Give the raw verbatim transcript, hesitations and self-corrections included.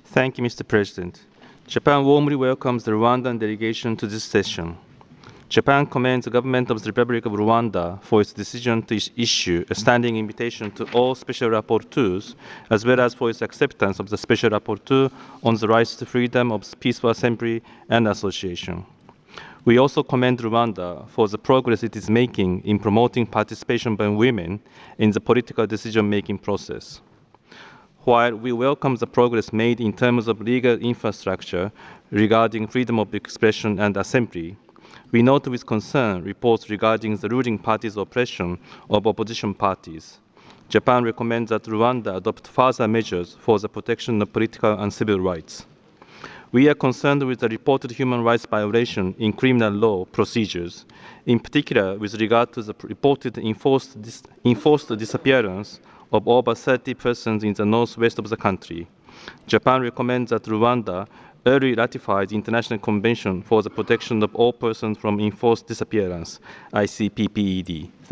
Thank you, Mister President. Japan warmly welcomes the Rwandan delegation to this session. Japan commends the government of the Republic of Rwanda for its decision to is issue a standing invitation to all special rapporteurs, as well as for its acceptance of the special rapporteur on the rights to freedom of peaceful assembly and association. We also commend Rwanda for the progress it is making in promoting participation by women in the political decision-making process. While we welcome the progress made in terms of legal infrastructure regarding freedom of expression and assembly, we note with concern reports regarding the ruling party's oppression of opposition parties. Japan recommends that Rwanda adopt further measures for the protection of political and civil rights. We are concerned with the reported human rights violation in criminal law procedures, in particular with regard to the reported enforced, dis enforced disappearance of over thirty persons in the northwest of the country. Japan recommends that Rwanda early ratify the International Convention for the Protection of All Persons from Enforced Disappearance, I C P P E D.